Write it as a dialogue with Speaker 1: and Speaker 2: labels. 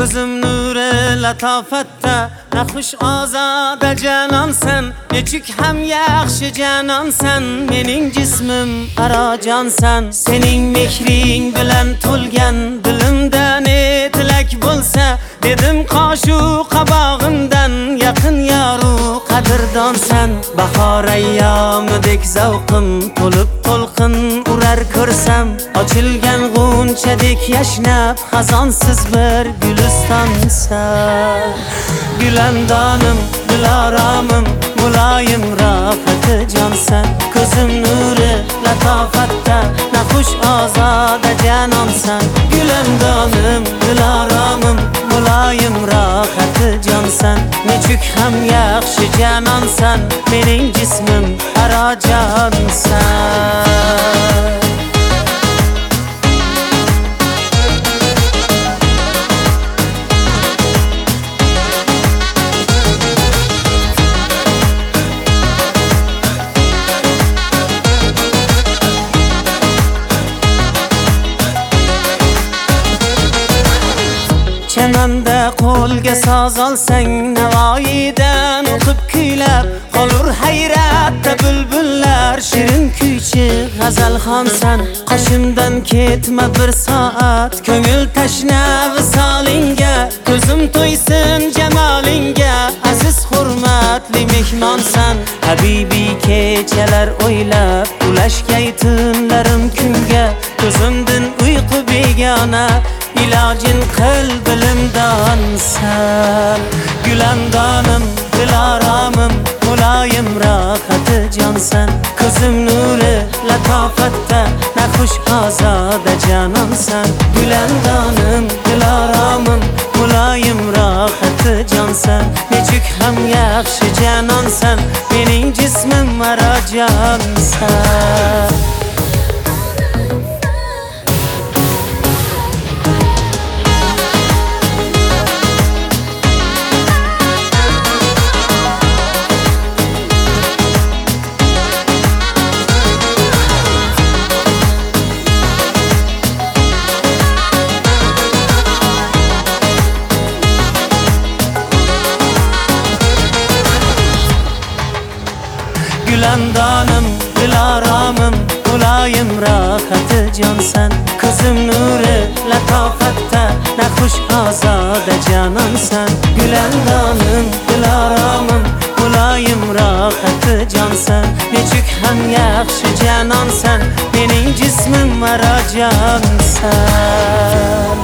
Speaker 1: Ko'zim nuri latofatda, naxush ozoda janonsan. Nechuk ham yaxshi janonsan, mening jismim arajonsan. Sening mehring bilan to'lgan dilimda ne tilak bo'lsa, dedim qoshu qabog'imdan yaqin yoru qadrdonsan. Bahor ayyomidek zavqim to'lib to'lqin urar ko'rsam, ochilgan g'unchadek yashnab xazonsiz bir gulistonsan. Gulandonim, dilaromim, muloyim rohati jonsan. Ko'zim nuri latofatda, naxush ozoda janonsan. Gulandonim, dilaromim, muloyim rohati jonsan. Nechuk ham yaxshi janonsan, mening jismim arajonsan. Chamanda qo'lga soz olsang, Navoiydan o'qib kuylab qolur hayratda bulbullar. Shirin kuychi g'azalxonsan. Qoshimdan ketma bir soat, ko'ngil tashna visolingga. Ko'zim to'ysin jamolingga, aziz hurmatli mehmonsan. Habibi kechalar o'ylab, ulashgay tunlarim kunga. Ko'zimdan uyqu begona, ilojin qil bilimdonsan. Gulandonim, dilaromim, muloyim rohati jonsan. Ko'zim nuri latofatda, naxush ozoda janonsan. Gulandonim, dilaromim, muloyim rohati jonsan. Nechuk ham yaxshi janonsan, mening jismim arajonsan. Gulandonim, dilaromim, muloyim rohati jonsan. Ko'zim nuri latofatda, naxush ozoda janonsan. Gulandonim, dilaromim, muloyim rohati jonsan. Nechuk ham yaxshi janonsan, mening jismim arajonsan.